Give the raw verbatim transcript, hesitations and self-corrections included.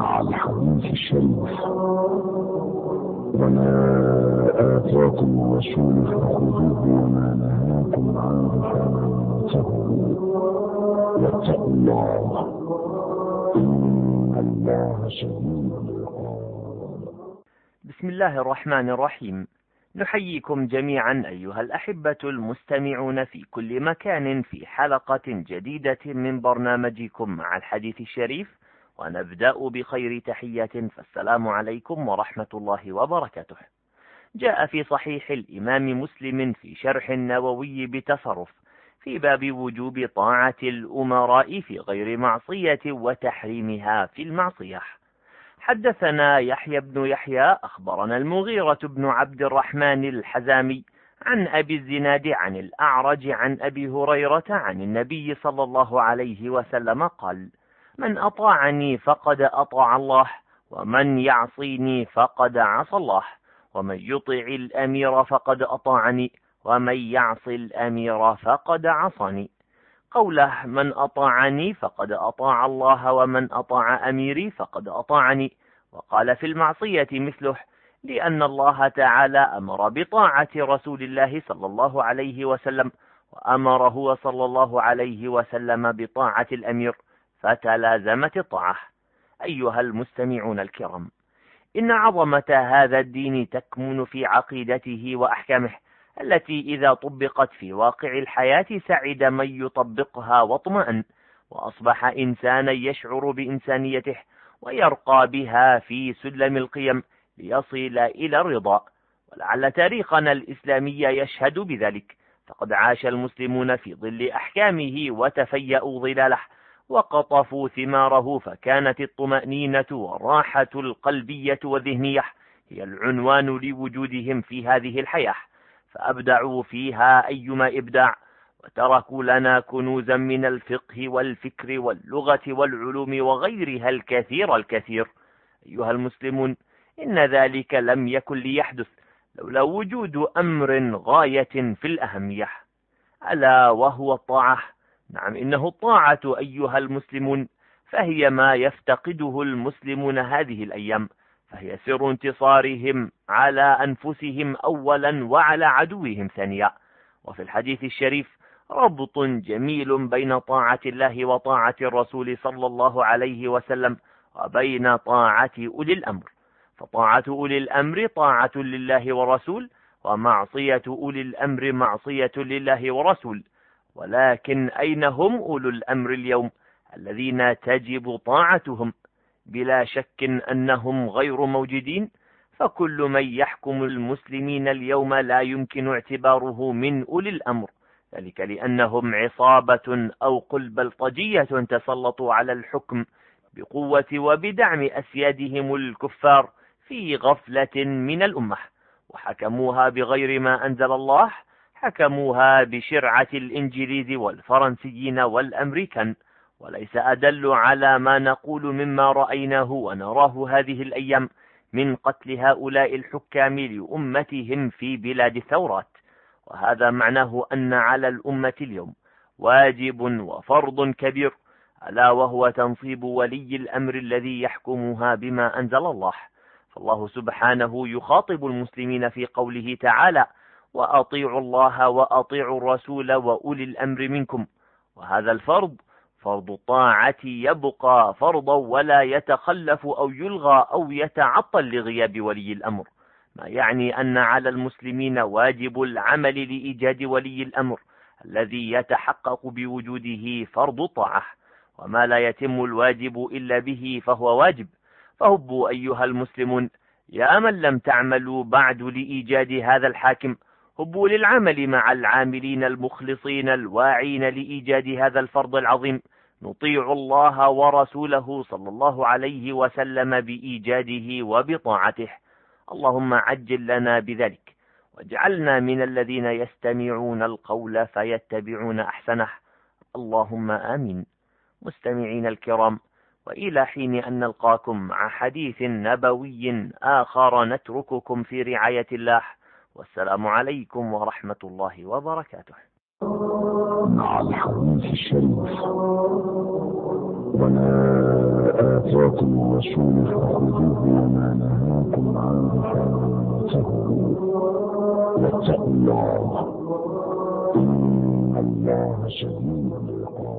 مع الحديث الشريف. وما آتاكم الرسول فخذوه وما نهاكم عنه فانتهوا واتقوا الله إن الله شديد العقاب. بسم الله الرحمن الرحيم. نحييكم جميعا أيها الأحبة المستمعون في كل مكان في حلقة جديدة من برنامجكم مع الحديث الشريف، ونبدأ بخير تحية، فالسلام عليكم ورحمة الله وبركاته. جاء في صحيح الإمام مسلم في شرح النووي بتصرف في باب وجوب طاعة الأمراء في غير معصية وتحريمها في المعصية. حدثنا يحيى بن يحيى أخبرنا المغيرة بن عبد الرحمن الحزامي عن أبي الزناد عن الأعرج عن أبي هريرة عن النبي صلى الله عليه وسلم قال: من أطاعني فقد أطاع الله، ومن يعصيني فقد عصى الله، ومن يطع الأمير فقد أطاعني، ومن يعصي الأمير فقد عصني. قوله من أطاعني فقد أطاع الله، ومن أطاع أميري فقد أطاعني. وقال في المعصية مثله، لأن الله تعالى أمر بطاعة رسول الله صلى الله عليه وسلم، وأمر هو صلى الله عليه وسلم بطاعة الأمير، فتلازمت الطاعة. أيها المستمعون الكرام، إن عظمة هذا الدين تكمن في عقيدته وأحكامه، التي إذا طبقت في واقع الحياة سعد من يطبقها واطمأن، وأصبح إنسانا يشعر بإنسانيته ويرقى بها في سلم القيم ليصل إلى الرضا. ولعل تاريخنا الإسلامي يشهد بذلك، فقد عاش المسلمون في ظل أحكامه وتفيأوا ظلاله وقطفوا ثماره، فكانت الطمأنينة والراحة القلبية والذهنية هي العنوان لوجودهم في هذه الحياة، فأبدعوا فيها أيما إبداع، وتركوا لنا كنوزا من الفقه والفكر واللغة والعلوم وغيرها الكثير الكثير. أيها المسلمون، إن ذلك لم يكن ليحدث لولا وجود أمر غاية في الأهمية، ألا وهو الطاعة. نعم، إنه الطاعة أيها المسلمون، فهي ما يفتقده المسلمون هذه الأيام، فهي سر انتصارهم على أنفسهم أولا وعلى عدوهم ثانيا. وفي الحديث الشريف ربط جميل بين طاعة الله وطاعة الرسول صلى الله عليه وسلم، وبين طاعة أولي الأمر. فطاعة أولي الأمر طاعة لله ورسول، ومعصية أولي الأمر معصية لله ورسول. ولكن أين هم أولو الأمر اليوم الذين تجب طاعتهم؟ بلا شك أنهم غير موجودين، فكل من يحكم المسلمين اليوم لا يمكن اعتباره من أولي الأمر، ذلك لأنهم عصابة أو قل بلطجية تسلطوا على الحكم بقوة وبدعم أسيادهم الكفار في غفلة من الأمة، وحكموها بغير ما أنزل الله، حكموها بشرعة الإنجليز والفرنسيين والأمريكان. وليس أدل على ما نقول مما رأيناه ونراه هذه الأيام من قتل هؤلاء الحكام لأمتهم في بلاد الثورات. وهذا معناه أن على الأمة اليوم واجب وفرض كبير، ألا وهو تنصيب ولي الأمر الذي يحكمها بما أنزل الله. فالله سبحانه يخاطب المسلمين في قوله تعالى: وأطيعوا الله وأطيعوا الرسول وأولي الأمر منكم. وهذا الفرض فرض الطاعة يبقى فرضا ولا يتخلف أو يلغى أو يتعطل لغياب ولي الأمر، ما يعني أن على المسلمين واجب العمل لإيجاد ولي الأمر الذي يتحقق بوجوده فرض الطاعة، وما لا يتم الواجب إلا به فهو واجب. فهبوا أيها المسلمون، يا من لم تعملوا بعد لإيجاد هذا الحاكم، هبوا للعمل مع العاملين المخلصين الواعين لإيجاد هذا الفرض العظيم، نطيع الله ورسوله صلى الله عليه وسلم بإيجاده وبطاعته. اللهم عجل لنا بذلك، واجعلنا من الذين يستمعون القول فيتبعون أحسنه. اللهم آمين. مستمعين الكرام، وإلى حين أن نلقاكم مع حديث نبوي آخر نترككم في رعاية الله، والسلام عليكم ورحمة الله وبركاته. مع الحديث الشريف. وما آتاكم الرسول فخذوه وما نهاكم عنه فانتهوا واتقوا الله إن الله شديد العقاب.